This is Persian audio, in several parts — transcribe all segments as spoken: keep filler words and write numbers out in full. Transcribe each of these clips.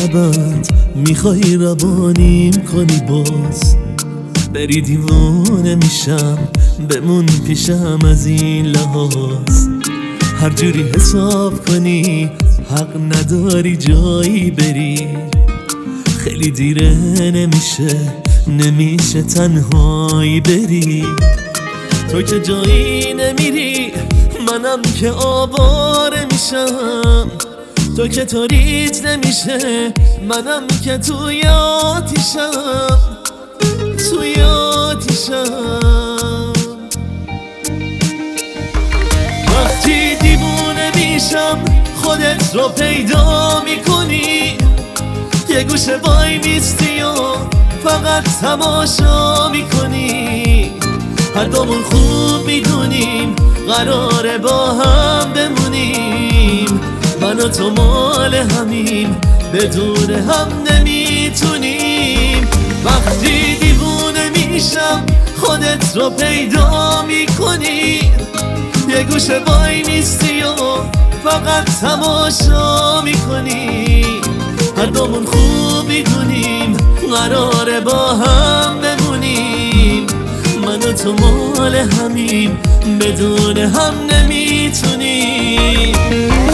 لبت میخوای روانیم کنی باز بری دیوانه میشم بمون پیشم از این لحاظ هر جوری حساب کنی حق نداری جایی بری خیلی دیره نمیشه نمیشه تنهایی بری تو که جایی نمیری منم که آواره میشم تو که تاریت نمیشه منم که توی آتیشم توی آتیشم وقتی دیوونه میشم خودت رو پیدا میکنی یه گوشه وای میستی و فقط تماشا میکنی هر دومون خوب میدونیم قراره با هم بمونیم من و تو مال همیم بدون هم نمیتونیم وقتی دیوونه میشم خودت رو پیدا میکنی یه گوشه وای میستی و فقط تماشا میکنی هر دومون خوب میدونیم قراره با هم بمونیم من و تو مال همیم بدون هم نمیتونیم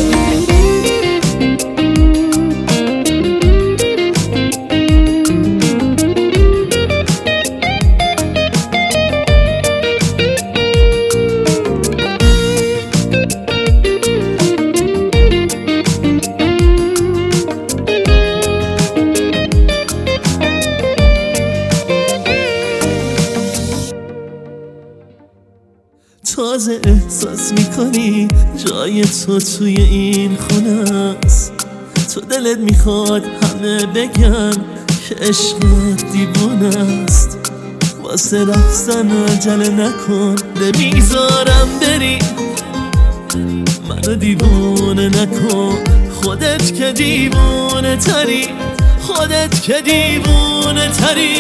تازه احساس میکنی جای تو توی این خونه است تو دلت میخواد همه بگن که عشقت دیوونه است واسه رفتن عجله نکن نمیذارم بری منو دیوونه نکن خودت که دیوونه تری خودت که دیوونه تری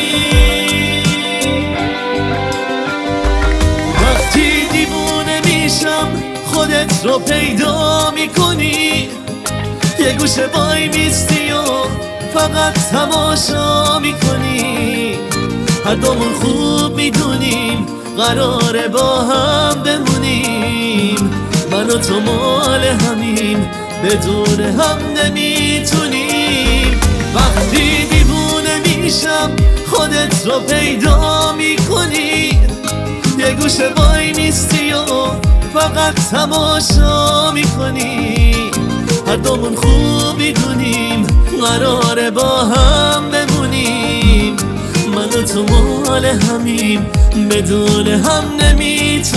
خودت رو پیدا میکنی یه گوشه وای میستی و فقط تماشا میکنی هر دومون خوب میدونیم قراره با هم بمونیم من و تو مال همیم بدون هم نمیتونیم وقتی دیوونه میشم خودت رو پیدا میکنی یه گوشه وای میستی و فقط تماشا میکنی هر دومون خوب میدونیم قراره با هم بمونیم من و تو مال همیم بدون هم نمیتونیم